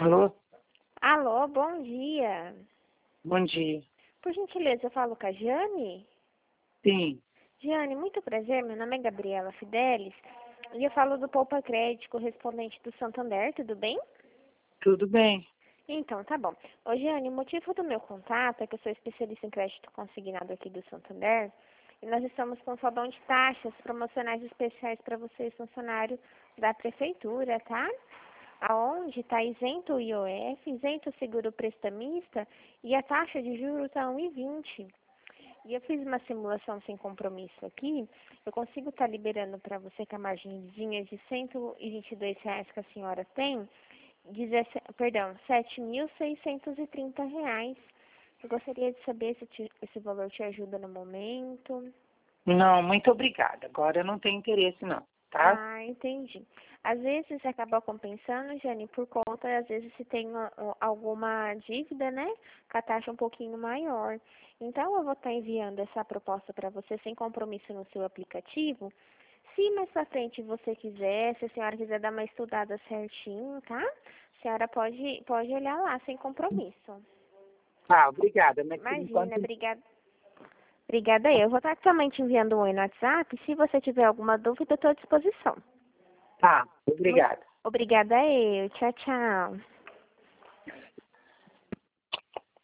Alô? Alô, bom dia. Bom dia. Por gentileza, eu falo com a Jane? Sim, Jane, muito prazer, meu nome é Gabriela Fidelis e eu falo do Poupa Crédito correspondente do Santander, tudo bem? tudo bem. Então, tá bom. Ô, Jane, o motivo do meu contato é que eu sou especialista em crédito consignado aqui do Santander e nós estamos com um salão de taxas promocionais especiais para vocês, funcionário da prefeitura, tá? Aonde está isento o IOF, isento o seguro prestamista e a taxa de juros está 1,20. E eu fiz uma simulação sem compromisso aqui, eu consigo estar liberando para você com a margenzinha de R$ 122 que a senhora tem, perdão, R$ 7.630. Eu gostaria de saber se esse valor te ajuda no momento. Não, muito obrigada. Agora eu não tenho interesse não, tá? Ah, entendi. Às vezes acaba compensando, Jane, por conta, às vezes se tem alguma dívida, né, com a taxa um pouquinho maior. Então, eu vou estar enviando essa proposta para você sem compromisso no seu aplicativo. Se mais pra frente você quiser, se a senhora quiser dar uma estudada certinho, tá? A senhora pode olhar lá sem compromisso. Ah, obrigada, mas por Imagina, enquanto... obrigada. Obrigada aí. Eu vou estar também te enviando um oi no WhatsApp. Se você tiver alguma dúvida, eu estou à disposição. Tá, Muito obrigada. obrigada eu. Tchau, tchau.